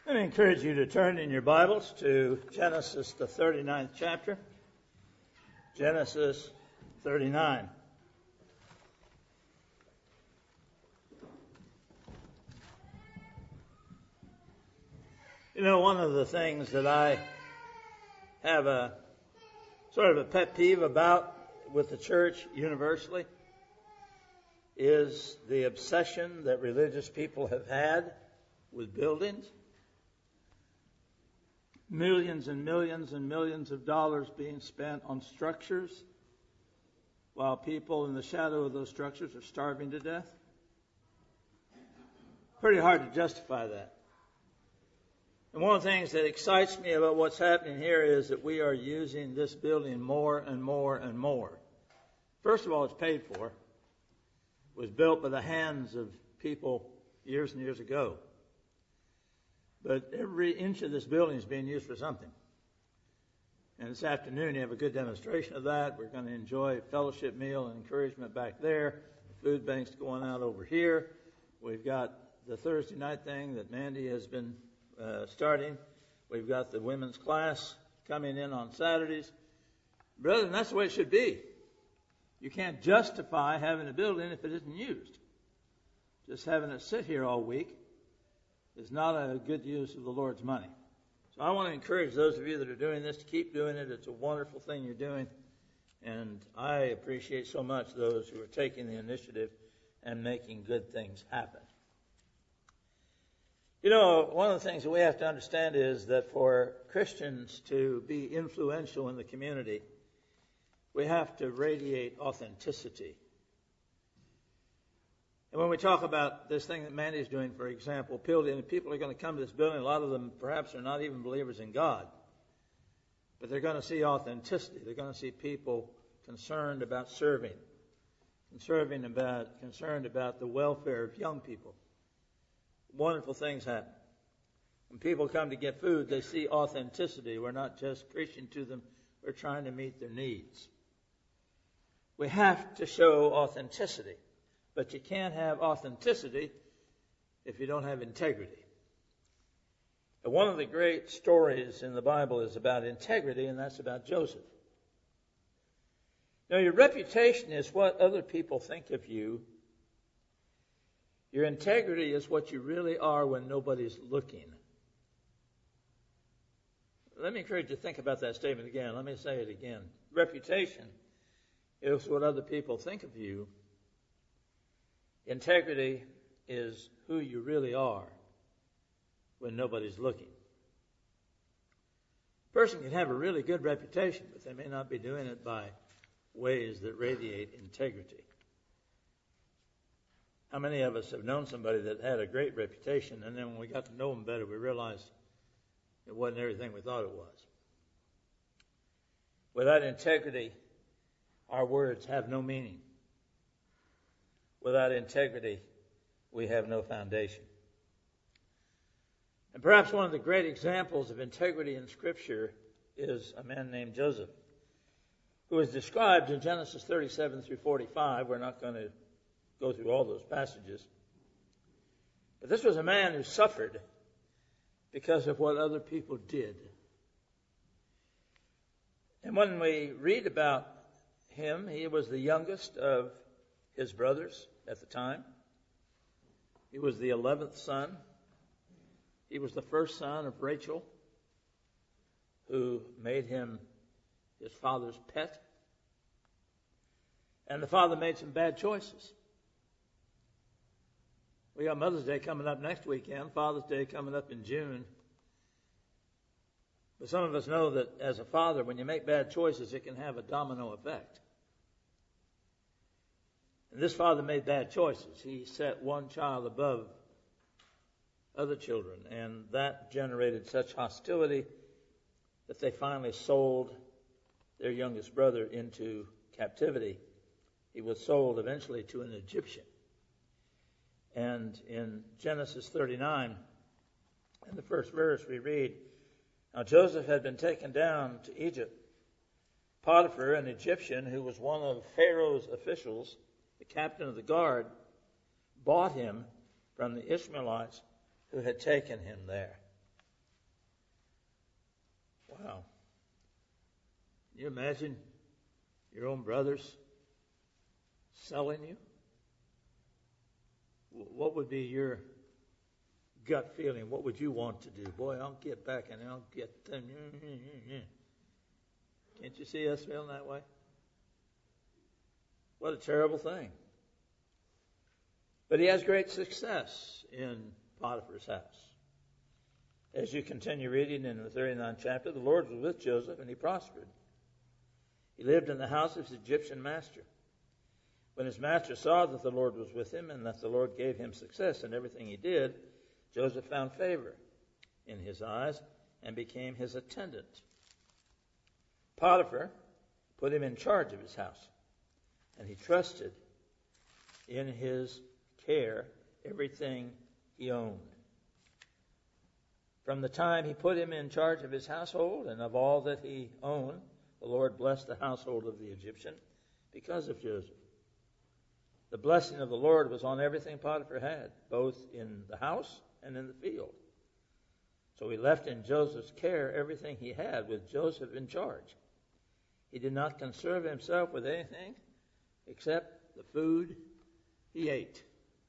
Let me encourage you to turn in your Bibles to Genesis, the 39th chapter. Genesis 39. You know, one of the things that I have a sort of a pet peeve about with the church universally is the obsession that religious people have had with buildings. Millions and millions and millions of dollars being spent on structures while people in the shadow of those structures are starving to death. Pretty hard to justify that. And one of the things that excites me about what's happening here is that we are using this building more and more and more. First of all, it's paid for. It was built by the hands of people years and years ago. But every inch of this building is being used for something. And this afternoon you have a good demonstration of that. We're going to enjoy a fellowship meal and encouragement back there. The food bank's going out over here. We've got the Thursday night thing that Mandy has been starting. We've got the women's class coming in on Saturdays. Brethren, that's the way it should be. You can't justify having a building if it isn't used. Just having it sit here all week is not a good use of the Lord's money. So I want to encourage those of you that are doing this to keep doing it. It's a wonderful thing you're doing. And I appreciate so much those who are taking the initiative and making good things happen. You know, one of the things that we have to understand is that for Christians to be influential in the community, we have to radiate authenticity. And when we talk about this thing that Mandy's doing, for example, people are going to come to this building. A lot of them perhaps are not even believers in God. But they're going to see authenticity. They're going to see people concerned about serving, concerned about the welfare of young people. Wonderful things happen. When people come to get food, they see authenticity. We're not just preaching to them. We're trying to meet their needs. We have to show authenticity. But you can't have authenticity if you don't have integrity. And one of the great stories in the Bible is about integrity, and that's about Joseph. Now, your reputation is what other people think of you. Your integrity is what you really are when nobody's looking. Let me encourage you to think about that statement again. Let me say it again. Reputation is what other people think of you. Integrity is who you really are when nobody's looking. A person can have a really good reputation, but they may not be doing it by ways that radiate integrity. How many of us have known somebody that had a great reputation, and then when we got to know them better, we realized it wasn't everything we thought it was? Without integrity, our words have no meaning. Without integrity, we have no foundation. And perhaps one of the great examples of integrity in Scripture is a man named Joseph, who is described in Genesis 37 through 45. We're not going to go through all those passages. But this was a man who suffered because of what other people did. And when we read about him, he was the youngest of his brothers at the time. He was the 11th son. He was the first son of Rachel, who made him his father's pet. And the father made some bad choices. We got Mother's Day coming up next weekend, Father's Day coming up in June. But some of us know that as a father, when you make bad choices, it can have a domino effect. And this father made bad choices. He set one child above other children, and that generated such hostility that they finally sold their youngest brother into captivity. He was sold eventually to an Egyptian. And in Genesis 39, in the first verse, we read, "Now Joseph had been taken down to Egypt. Potiphar, an Egyptian who was one of Pharaoh's officials, the captain of the guard, bought him from the Ishmaelites who had taken him there." Wow. Can you imagine your own brothers selling you? What would be your gut feeling? What would you want to do? Boy, I'll get back and I'll get them. Can't you see us feeling that way? What a terrible thing. But he has great success in Potiphar's house. As you continue reading in the 39th chapter, the Lord was with Joseph and he prospered. He lived in the house of his Egyptian master. When his master saw that the Lord was with him and that the Lord gave him success in everything he did, Joseph found favor in his eyes and became his attendant. Potiphar put him in charge of his house, and he trusted in his care everything he owned. From the time he put him in charge of his household and of all that he owned, the Lord blessed the household of the Egyptian because of Joseph. The blessing of the Lord was on everything Potiphar had, both in the house and in the field. So he left in Joseph's care everything he had, with Joseph in charge. He did not concern himself with anything except the food he ate.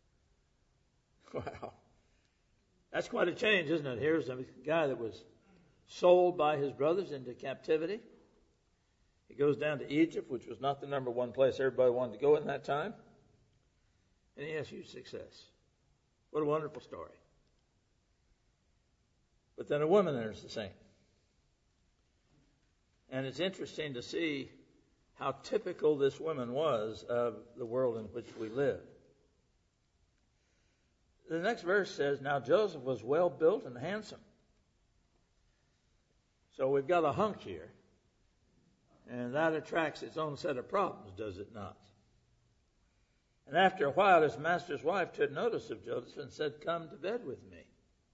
Wow. That's quite a change, isn't it? Here's a guy that was sold by his brothers into captivity. He goes down to Egypt, which was not the number one place everybody wanted to go in that time. And he has huge success. What a wonderful story. But then a woman enters the scene. And it's interesting to see how typical this woman was of the world in which we live. The next verse says, now Joseph was well built and handsome. So we've got a hunk here. And that attracts its own set of problems, does it not? And after a while, his master's wife took notice of Joseph and said, come to bed with me.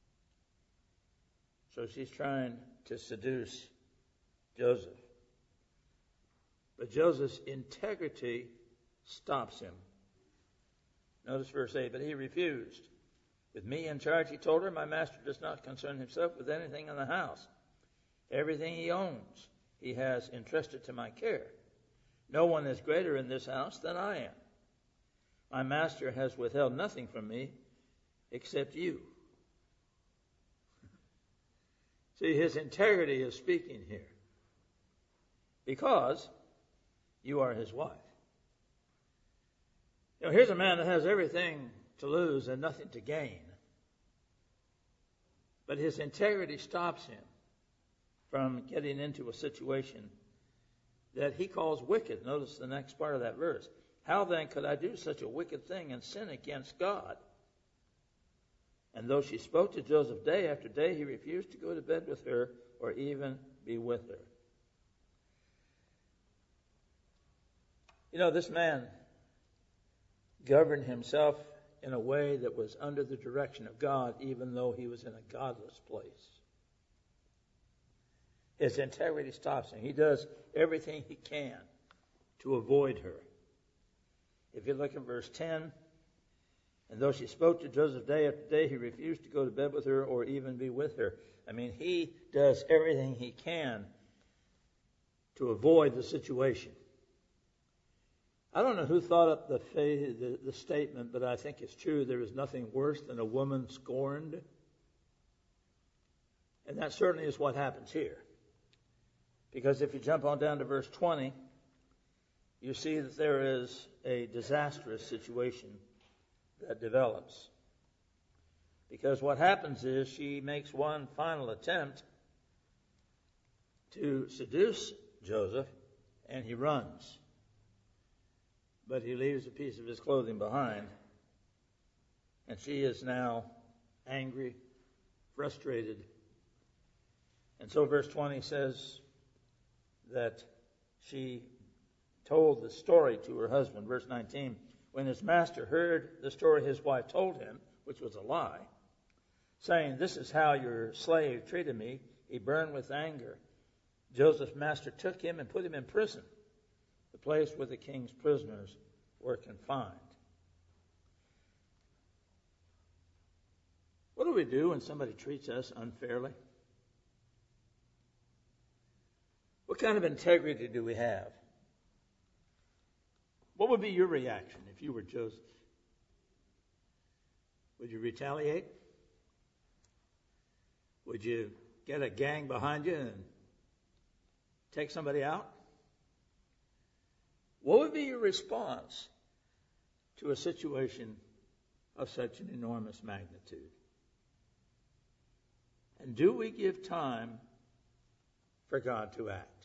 So she's trying to seduce Joseph. But Joseph's integrity stops him. Notice verse 8, but he refused. With me in charge, he told her, my master does not concern himself with anything in the house. Everything he owns, he has entrusted to my care. No one is greater in this house than I am. My master has withheld nothing from me except you. See, his integrity is speaking here. Because you are his wife. You know, here's a man that has everything to lose and nothing to gain. But his integrity stops him from getting into a situation that he calls wicked. Notice the next part of that verse. How then could I do such a wicked thing and sin against God? And though she spoke to Joseph day after day, he refused to go to bed with her or even be with her. You know, this man governed himself in a way that was under the direction of God, even though he was in a godless place. His integrity stops him. He does everything he can to avoid her. If you look at verse 10, and though she spoke to Joseph day after day, he refused to go to bed with her or even be with her. I mean, he does everything he can to avoid the situation. I don't know who thought up the statement, but I think it's true. There is nothing worse than a woman scorned. And that certainly is what happens here. Because if you jump on down to verse 20, you see that there is a disastrous situation that develops. Because what happens is she makes one final attempt to seduce Joseph, and he runs. But he leaves a piece of his clothing behind. And she is now angry, frustrated. And so verse 20 says that she told the story to her husband. Verse 19, when his master heard the story his wife told him, which was a lie, saying, this is how your slave treated me, he burned with anger. Joseph's master took him and put him in prison, the place where the king's prisoners were confined. What do we do when somebody treats us unfairly? What kind of integrity do we have? What would be your reaction if you were Joseph? Would you retaliate? Would you get a gang behind you and take somebody out? What would be your response to a situation of such an enormous magnitude? And do we give time for God to act?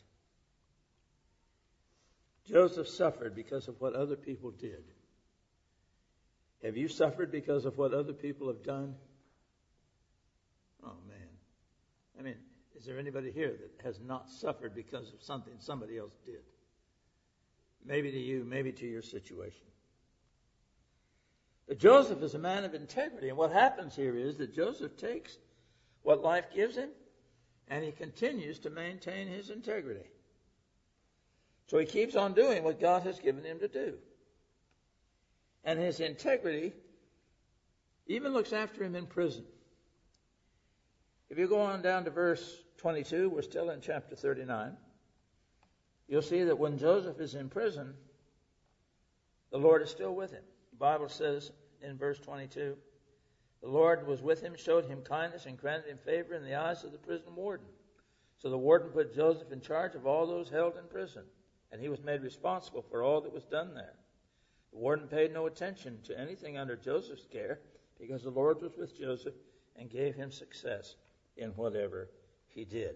Joseph suffered because of what other people did. Have you suffered because of what other people have done? Oh, man. I mean, is there anybody here that has not suffered because of something somebody else did? Maybe to you, maybe to your situation. But Joseph is a man of integrity, and what happens here is that Joseph takes what life gives him, and he continues to maintain his integrity. So he keeps on doing what God has given him to do. And his integrity even looks after him in prison. If you go on down to verse 22, we're still in chapter 39, you'll see that when Joseph is in prison, the Lord is still with him. The Bible says in verse 22, the Lord was with him, showed him kindness, and granted him favor in the eyes of the prison warden. So the warden put Joseph in charge of all those held in prison, and he was made responsible for all that was done there. The warden paid no attention to anything under Joseph's care, because the Lord was with Joseph and gave him success in whatever he did.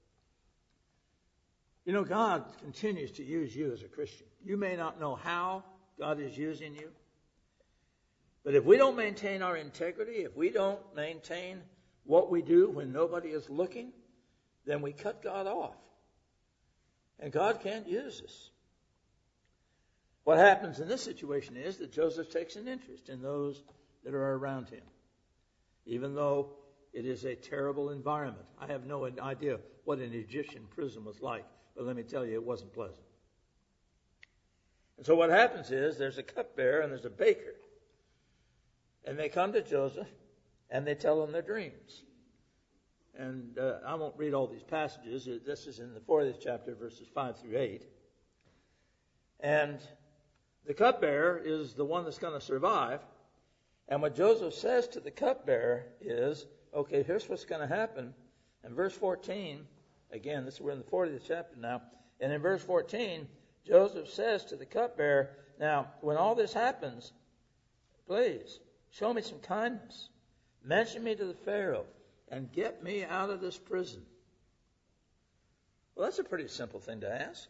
You know, God continues to use you as a Christian. You may not know how God is using you, but if we don't maintain our integrity, if we don't maintain what we do when nobody is looking, then we cut God off. And God can't use us. What happens in this situation is that Joseph takes an interest in those that are around him, even though it is a terrible environment. I have no idea what an Egyptian prison was like, but let me tell you, it wasn't pleasant. And so what happens is there's a cupbearer and there's a baker. And they come to Joseph and they tell him their dreams. And I won't read all these passages. This is in the 40th chapter, verses 5 through 8. And the cupbearer is the one that's going to survive. And what Joseph says to the cupbearer is, okay, here's what's going to happen. In verse 14, again, we're in the 40th chapter now. And in verse 14, Joseph says to the cupbearer, now, when all this happens, please, show me some kindness. Mention me to the Pharaoh and get me out of this prison. Well, that's a pretty simple thing to ask.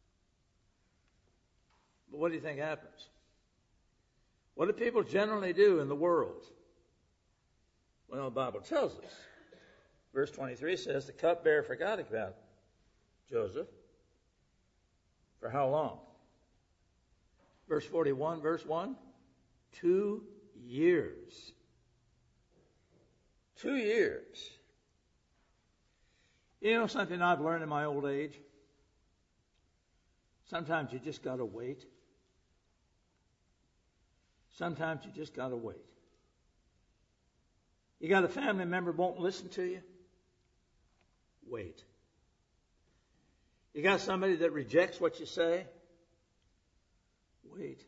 But what do you think happens? What do people generally do in the world? Well, the Bible tells us. Verse 23 says the cupbearer forgot about Joseph. For how long? Verse 41, verse 1, 2 years. 2 years. You know something I've learned in my old age? Sometimes you just got to wait. Sometimes you just got to wait. You got a family member won't listen to you? Wait. You got somebody that rejects what you say? Wait.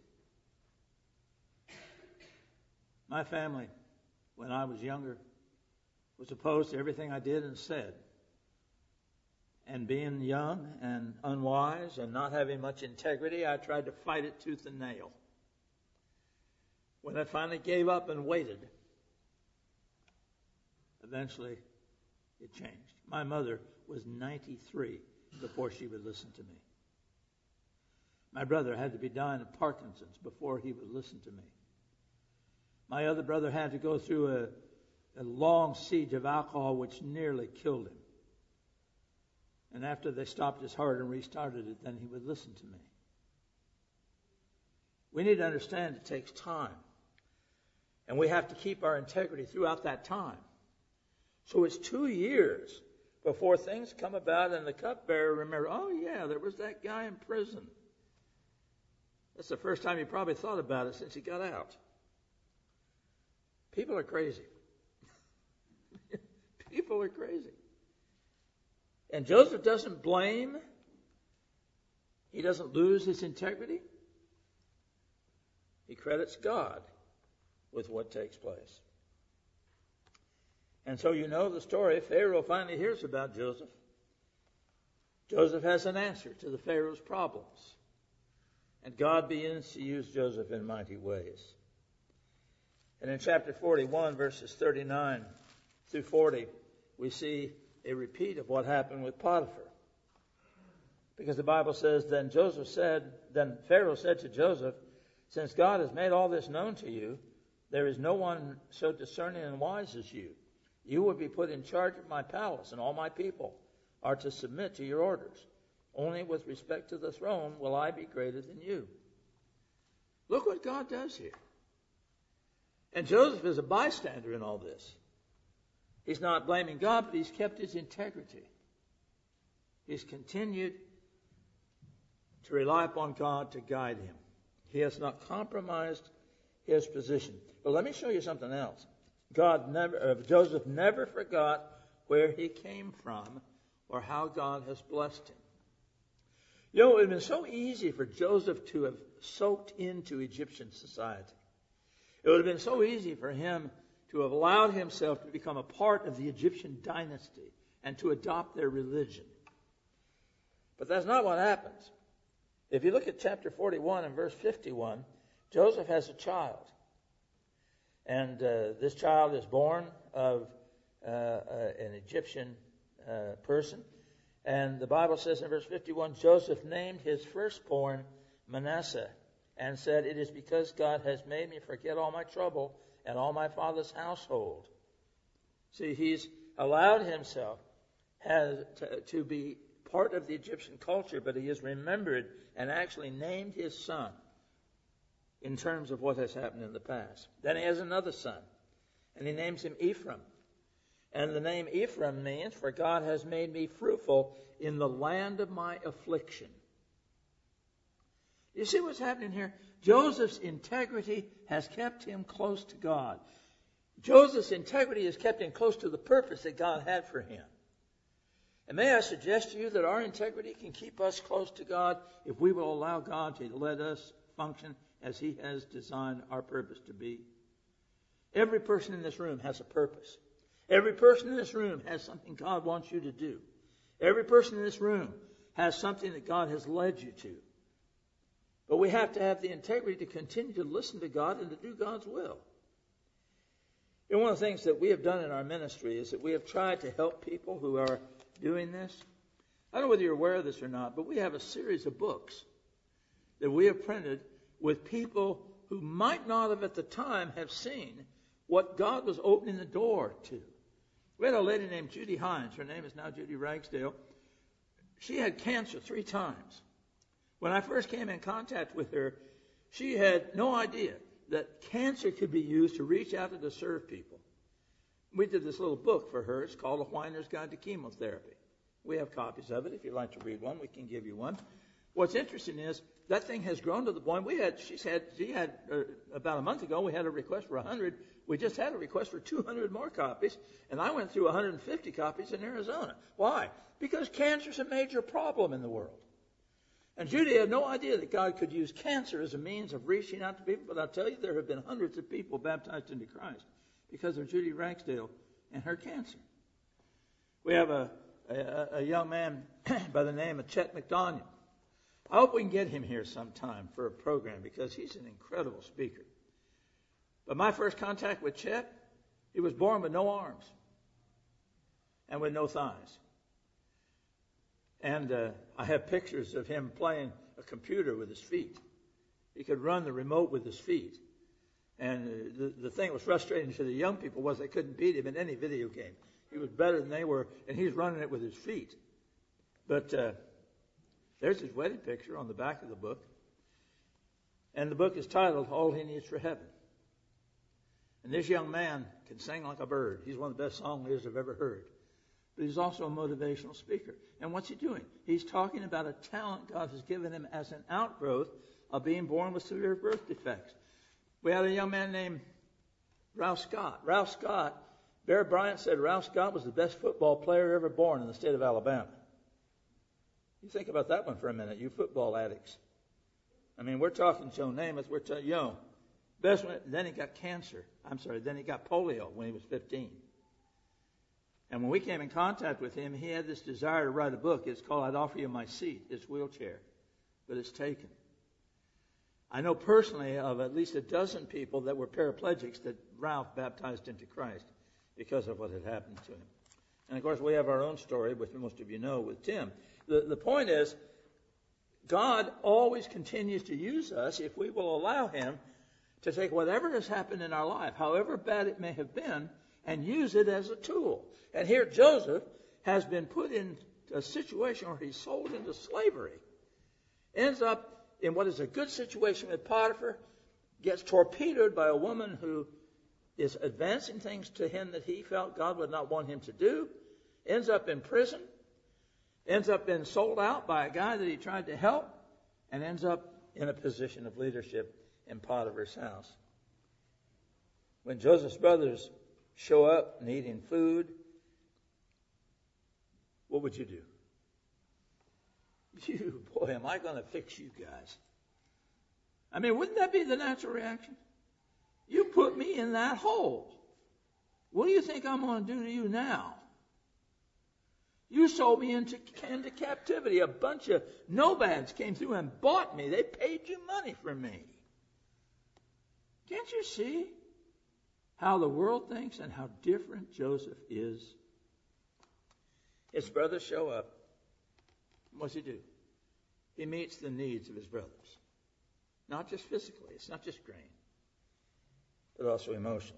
My family, when I was younger, was opposed to everything I did and said. And being young and unwise and not having much integrity, I tried to fight it tooth and nail. When I finally gave up and waited, eventually it changed. My mother was 93 before she would listen to me. My brother had to be dying of Parkinson's before he would listen to me. My other brother had to go through a long siege of alcohol which nearly killed him. And after they stopped his heart and restarted it, then he would listen to me. We need to understand it takes time. And we have to keep our integrity throughout that time. So it's 2 years before things come about and the cupbearer remembers, oh yeah, there was that guy in prison. That's the first time he probably thought about it since he got out. People are crazy. People are crazy. And Joseph doesn't blame He doesn't lose his integrity. He credits God with what takes place. And so you know the story. Pharaoh finally hears about Joseph. Joseph has an answer to the Pharaoh's problems. And God begins to use Joseph in mighty ways. And in chapter 41, verses 39 through 40, we see a repeat of what happened with Potiphar. Because the Bible says, Then Pharaoh said to Joseph, Since God has made all this known to you, there is no one so discerning and wise as you. You will be put in charge of my palace, and all my people are to submit to your orders. Only with respect to the throne will I be greater than you. Look what God does here. And Joseph is a bystander in all this. He's not blaming God, but he's kept his integrity. He's continued to rely upon God to guide him. He has not compromised his position. But let me show you something else. Joseph never forgot where he came from or how God has blessed him. You know, it would have been so easy for Joseph to have soaked into Egyptian society. It would have been so easy for him to have allowed himself to become a part of the Egyptian dynasty and to adopt their religion. But that's not what happens. If you look at chapter 41 and verse 51, Joseph has a child. And this child is born of an Egyptian person. And the Bible says in verse 51, Joseph named his firstborn Manasseh and said, It is because God has made me forget all my trouble and all my father's household. See, he's allowed himself to be part of the Egyptian culture, but he has remembered and actually named his son in terms of what has happened in the past. Then he has another son, and he names him Ephraim. And the name Ephraim means, For God has made me fruitful in the land of my affliction. You see what's happening here? Joseph's integrity has kept him close to God. Joseph's integrity has kept him close to the purpose that God had for him. And may I suggest to you that our integrity can keep us close to God if we will allow God to let us function as He has designed our purpose to be. Every person in this room has a purpose. Every person in this room has something God wants you to do. Every person in this room has something that God has led you to. But we have to have the integrity to continue to listen to God and to do God's will. And one of the things that we have done in our ministry is that we have tried to help people who are doing this. I don't know whether you're aware of this or not, but we have a series of books that we have printed with people who might not have at the time have seen what God was opening the door to. We had a lady named Judy Hines. Her name is now Judy Ragsdale. She had cancer 3 times. When I first came in contact with her, she had no idea that cancer could be used to reach out and to serve people. We did this little book for her. It's called A Whiner's Guide to Chemotherapy. We have copies of it. If you'd like to read one, we can give you one. What's interesting is that thing has grown to the point she had about a month ago, we had a request for 100. We just had a request for 200 more copies, and I went through 150 copies in Arizona. Why? Because cancer is a major problem in the world. And Judy had no idea that God could use cancer as a means of reaching out to people, but I'll tell you, there have been hundreds of people baptized into Christ because of Judy Ragsdale and her cancer. We have a young man by the name of Chet McDaniel. I hope we can get him here sometime for a program because he's an incredible speaker. But my first contact with Chet, he was born with no arms and with no thighs. And I have pictures of him playing a computer with his feet. He could run the remote with his feet. And the thing that was frustrating to the young people was they couldn't beat him in any video game. He was better than they were, and he's running it with his feet. But there's his wedding picture on the back of the book. And the book is titled, All He Needs for Heaven. And this young man can sing like a bird. He's one of the best song leaders I've ever heard. But he's also a motivational speaker. And what's he doing? He's talking about a talent God has given him as an outgrowth of being born with severe birth defects. We had a young man named Ralph Scott. Ralph Scott, Bear Bryant said Ralph Scott was the best football player ever born in the state of Alabama. You think about that one for a minute, you football addicts. I mean, we're talking Joe Namath. We're talking, best one. Then he got cancer. Then he got polio when he was 15. And when we came in contact with him, he had this desire to write a book. It's called I'd Offer You My Seat. It's wheelchair, but it's taken. I know personally of at least a dozen people that were paraplegics that Ralph baptized into Christ because of what had happened to him. And, of course, we have our own story, which most of you know, with Tim. The point is, God always continues to use us if we will allow him to take whatever has happened in our life, however bad it may have been, and use it as a tool. And here Joseph has been put in a situation where he's sold into slavery, ends up in what is a good situation with Potiphar, gets torpedoed by a woman who is advancing things to him that he felt God would not want him to do, ends up in prison, ends up being sold out by a guy that he tried to help, and ends up in a position of leadership in Potiphar's house. When Joseph's brothers show up needing food, what would you do? Boy, am I going to fix you guys. I mean, wouldn't that be the natural reaction? You put me in that hole. What do you think I'm going to do to you now? You sold me into captivity. A bunch of nomads came through and bought me. They paid you money for me. Can't you see how the world thinks and how different Joseph is? His brothers show up. What's he do? He meets the needs of his brothers. Not just physically. It's not just grain. But also emotionally.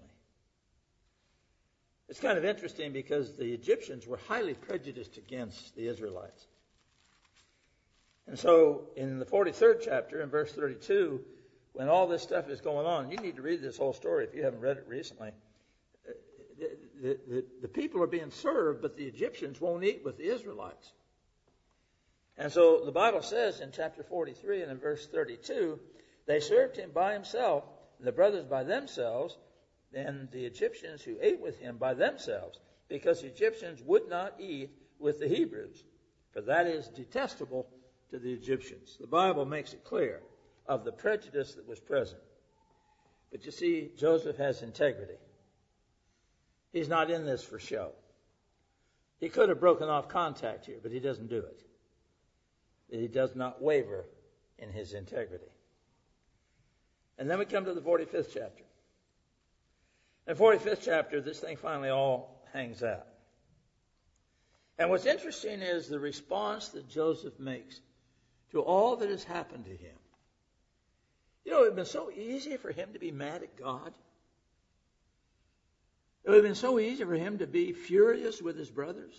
It's kind of interesting because the Egyptians were highly prejudiced against the Israelites. And so in the 43rd chapter, in verse 32, when all this stuff is going on, you need to read this whole story if you haven't read it recently. The people are being served, but the Egyptians won't eat with the Israelites. And so the Bible says in chapter 43 and in verse 32, they served him by himself, the brothers by themselves, and the Egyptians who ate with him by themselves, because the Egyptians would not eat with the Hebrews, for that is detestable to the Egyptians. The Bible makes it clear of the prejudice that was present. But you see, Joseph has integrity. He's not in this for show. He could have broken off contact here, but he doesn't do it. He does not waver in his integrity. And then we come to the 45th chapter. In the 45th chapter, this thing finally all hangs out. And what's interesting is the response that Joseph makes to all that has happened to him. You know, it would have been so easy for him to be mad at God. It would have been so easy for him to be furious with his brothers.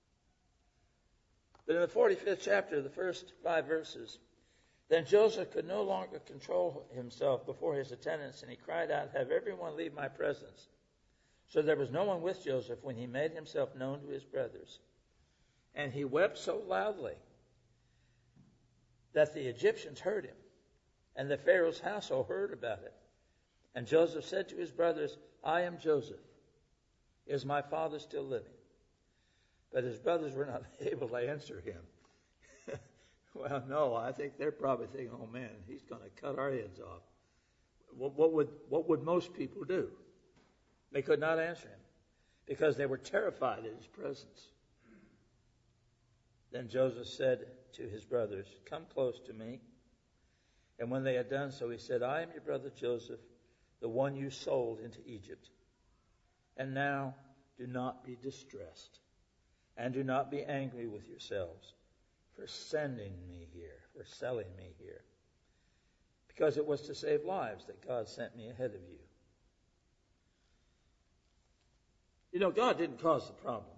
But in the 45th chapter, the first 5 verses, then Joseph could no longer control himself before his attendants, and he cried out, "Have everyone leave my presence." So there was no one with Joseph when he made himself known to his brothers. And he wept so loudly that the Egyptians heard him, and the Pharaoh's household heard about it. And Joseph said to his brothers, "I am Joseph. Is my father still living?" But his brothers were not able to answer him. Well, no, I think they're probably thinking, "Oh man, he's going to cut our heads off." What would most people do? They could not answer him because they were terrified at his presence. Then Joseph said to his brothers, "Come close to me." And when they had done so, he said, "I am your brother Joseph, the one you sold into Egypt. And now do not be distressed, and do not be angry with yourselves for sending me here, for selling me here, because it was to save lives that God sent me ahead of you." You know, God didn't cause the problem.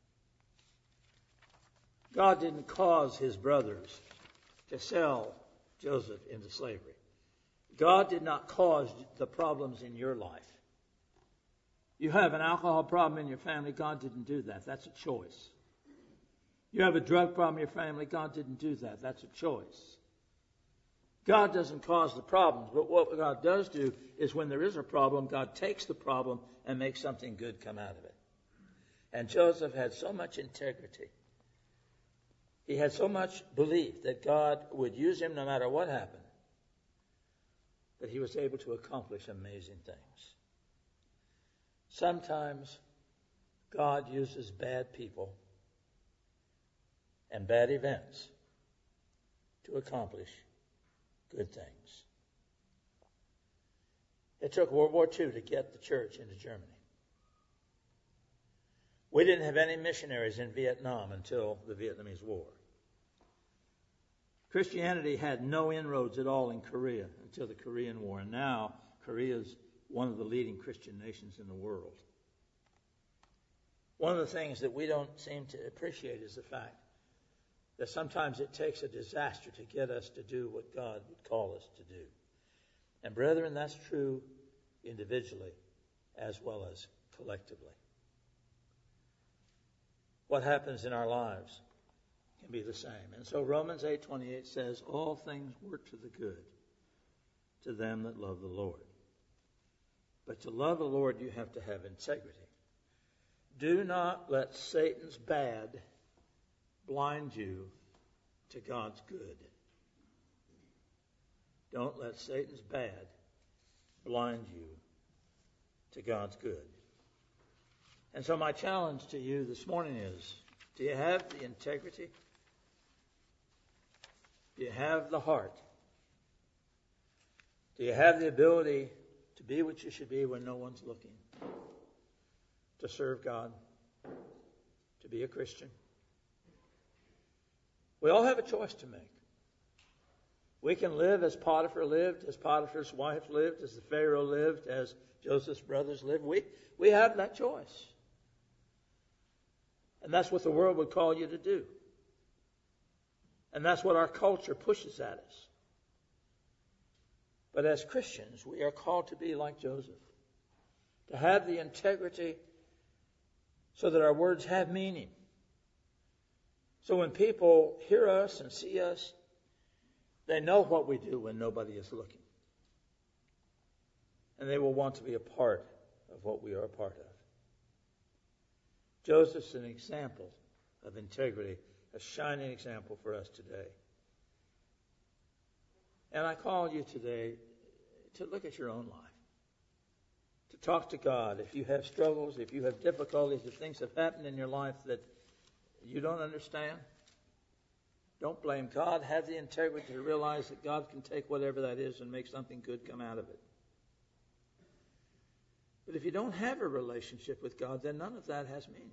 God didn't cause his brothers to sell Joseph into slavery. God did not cause the problems in your life. You have an alcohol problem in your family, God didn't do that. That's a choice. You have a drug problem in your family, God didn't do that. That's a choice. God doesn't cause the problems, but what God does do is when there is a problem, God takes the problem and makes something good come out of it. And Joseph had so much integrity He had so much belief that God would use him no matter what happened, that he was able to accomplish amazing things. Sometimes God uses bad people and bad events to accomplish good things. It took World War II to get the church into Germany. We didn't have any missionaries in Vietnam until the Vietnamese War. Christianity had no inroads at all in Korea until the Korean War, and now Korea is one of the leading Christian nations in the world. One of the things that we don't seem to appreciate is the fact that sometimes it takes a disaster to get us to do what God would call us to do. And brethren, that's true individually as well as collectively. What happens in our lives can be the same. And so Romans 8:28 says, all things work to the good to them that love the Lord. But to love the Lord, you have to have integrity. Do not let Satan's bad blind you to God's good. Don't let Satan's bad blind you to God's good. And so my challenge to you this morning is, do you have the integrity? Do you have the heart? Do you have the ability to be what you should be when no one's looking? To serve God? To be a Christian? We all have a choice to make. We can live as Potiphar lived, as Potiphar's wife lived, as the Pharaoh lived, as Joseph's brothers lived. We have that choice. And that's what the world would call you to do. And that's what our culture pushes at us. But as Christians, we are called to be like Joseph, to have the integrity so that our words have meaning. So when people hear us and see us, they know what we do when nobody is looking. And they will want to be a part of what we are a part of. Joseph's an example of integrity, a shining example for us today. And I call you today to look at your own life, to talk to God. If you have struggles, if you have difficulties, if things have happened in your life that you don't understand, don't blame God. Have the integrity to realize that God can take whatever that is and make something good come out of it. But if you don't have a relationship with God, then none of that has meaning.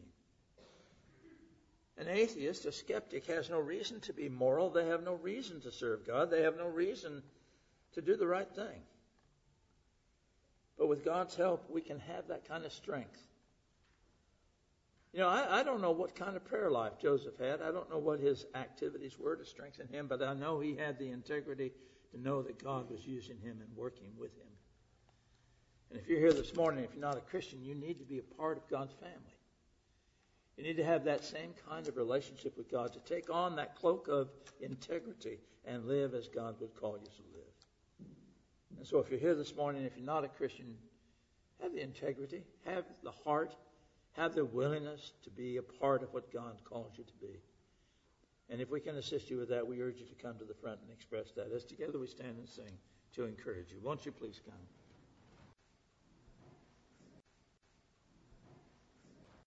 An atheist, a skeptic, has no reason to be moral. They have no reason to serve God. They have no reason to do the right thing. But with God's help, we can have that kind of strength. You know, I don't know what kind of prayer life Joseph had. I don't know what his activities were to strengthen him, but I know he had the integrity to know that God was using him and working with him. And if you're here this morning, if you're not a Christian, you need to be a part of God's family. You need to have that same kind of relationship with God, to take on that cloak of integrity and live as God would call you to live. And so if you're here this morning, if you're not a Christian, have the integrity, have the heart, have the willingness to be a part of what God calls you to be. And if we can assist you with that, we urge you to come to the front and express that. As together we stand and sing to encourage you. Won't you please come?